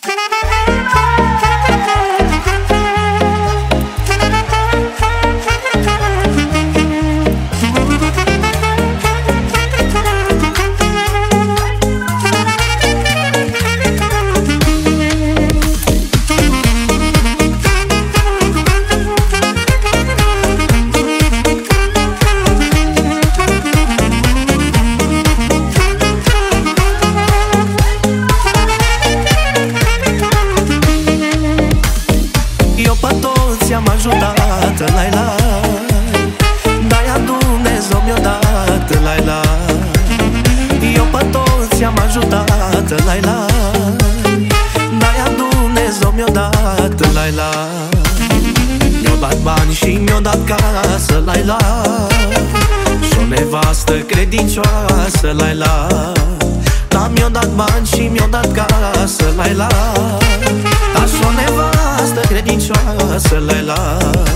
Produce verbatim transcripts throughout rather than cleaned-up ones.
am ajutat, lai la, de-aia Dumnezeu mi-o dat, lai la. Eu pe toți am ajutat, lai la, de-aia Dumnezeu mi-o dat, lai la. Mi-o dat bani și mi-o dat casă, lai la, și-o nevastă credincioasă, lai la. Dar mi-o dat bani și mi-o dat casă, lai la, dar și-o nevastă credincioasă, lai la.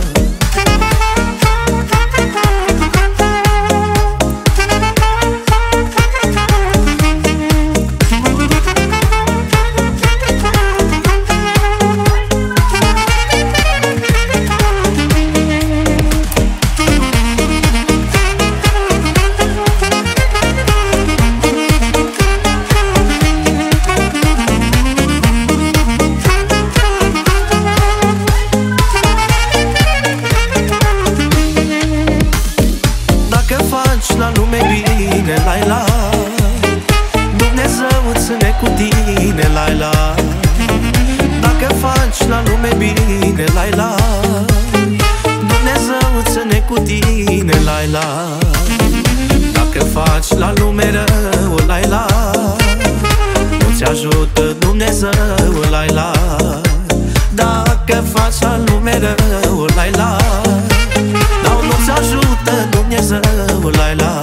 La lume bine, lai la, Dumnezeu îți ne cu tine, lai la. Dacă faci la lume bine, lai la, Dumnezeu îți ne cu tine, lai la. Dacă faci la lume rău, lai la, nu-ți ajută Dumnezeu, lai la. Dacă faci la lume rău, lai la, dar nu-ți ajută Dumnezeu, lai la.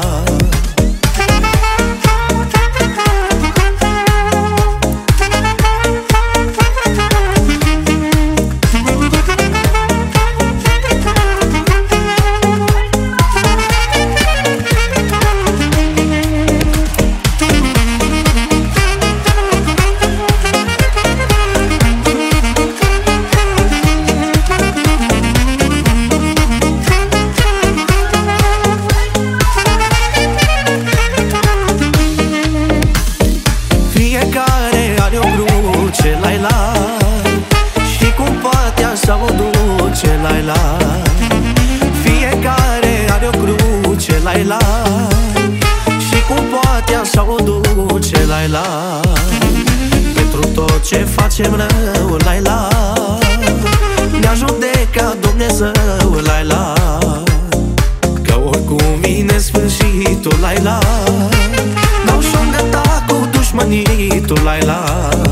Fiecare are o cruce, lai la, și cum poate așa o duce, lai la. Fiecare are o cruce, lai la, și cum poate așa o duce, lai la. Pentru tot ce facem rău, lai la, ne-a judecat Dumnezeu, lai la. Că oricum vine sfârșitul, lai la, n-au și-o gătat cu dușmănitul, lai la.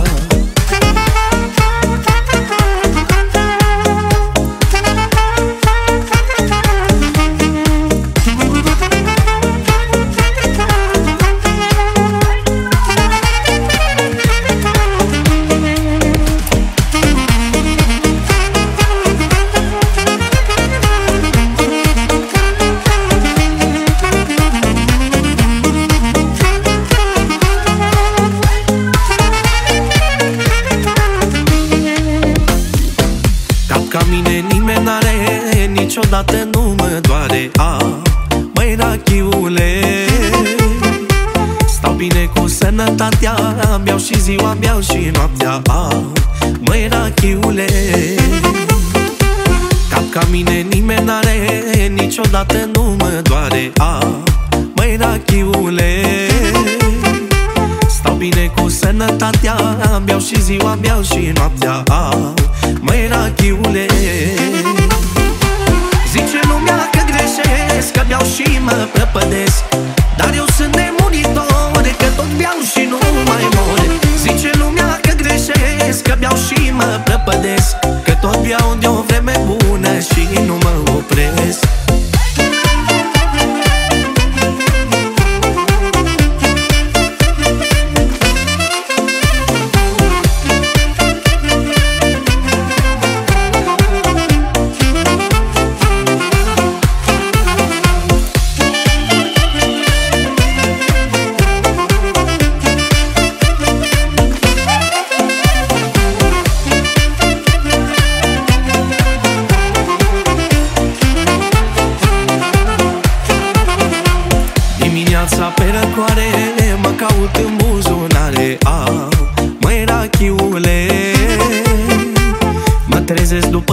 Ca mine nimeni n-are, niciodată nu mă doare. A, măi, rachiule, stau bine cu sănătatea, beau și ziua, beau și noaptea. A, măi, rachiule, cap ca mine nimeni n-are, niciodată nu mă doare. A, măi, rachiule, stau bine cu sănătatea, beau și ziua, beau și noaptea. A, măi, rachiule, zice lumea că greșesc, că beau și mă prăpădesc, dar eu sunt nemuritor, că tot beau și nu mai mor. Zice lumea că greșesc, că beau și mă prăpădesc, că tot beau de o vreme bună și nu mă opresc.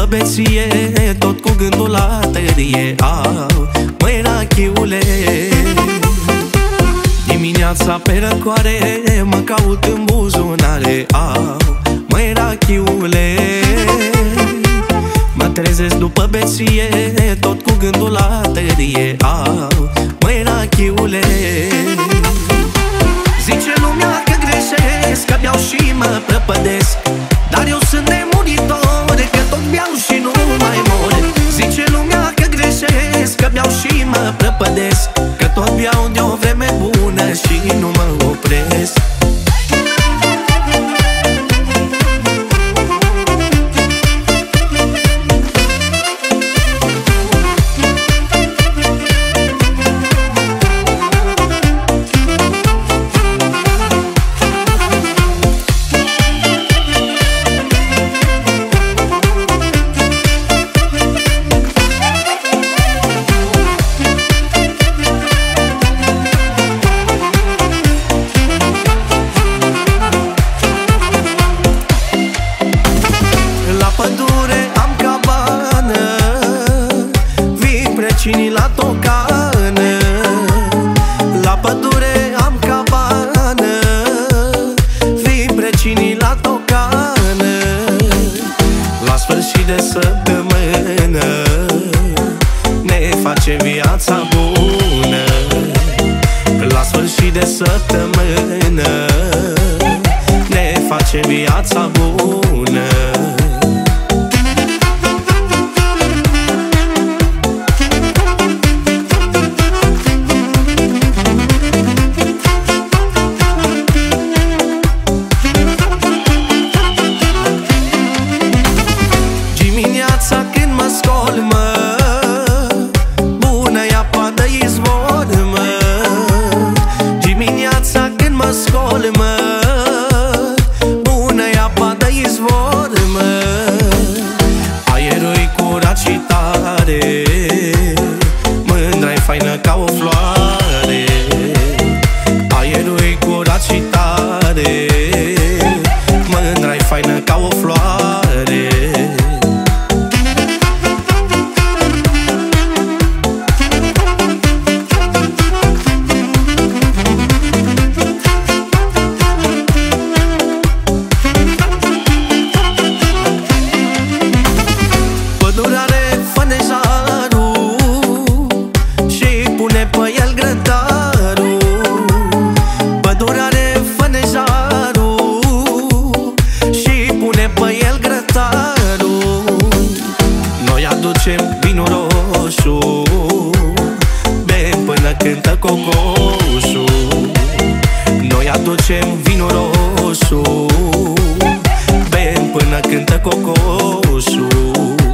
beție, tot cu gândul la tărie. Au, măi, rachiule, dimineața pe răcoare mă caut în buzunare. Au, măi, rachiule, mă trezesc după beție, tot cu gândul la tărie. Au, măi, rachiule, zice lumea că greșesc, că beau și mă prăpădesc, dar eu sunt nemuritor, că tot beau și nu mai mor. Zice lumea că greșesc, că beau și mă prăpădesc, că tot beau de o vreme bună și nu mă opresc. Vecinii la tocană, la pădure am cabană, vin vecinii la tocană. La sfârșit de săptămână ne face viața bună. La sfârșit de săptămână ne face viața bună. Când mă scol, mă, bună-i apa de izvor, mă. Dimineața când mă scol, mă, bună-i apa de izvor, mă. Aerul-i curat și tare, mândra-i faină ca o floare. Aerul-i curat și tare, mândra-i faină ca o floare. Aducem vinul roșu, bem până cântă cocoșul. Noi aducem vinul roșu, bem până cântă cocoșul.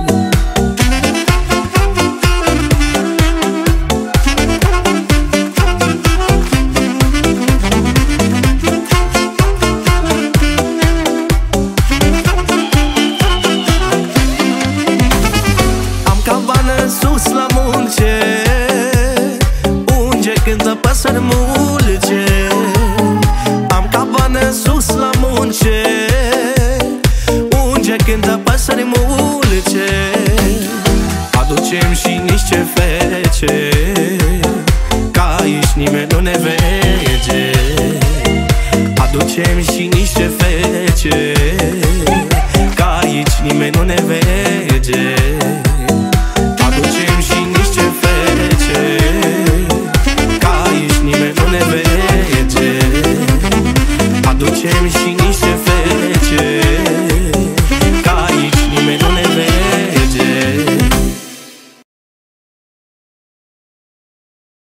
Sus la munce, unde cântă păsări mulce. Am cabană sus la munce, unde cântă păsări mulce. Aducem și niște fece, ca aici nimeni nu ne vege. Aducem și niște fece, ca aici nimeni nu ne vege. Aducem și niște fece, ca aici nimeni nu ne vege. Aducem și niște fece.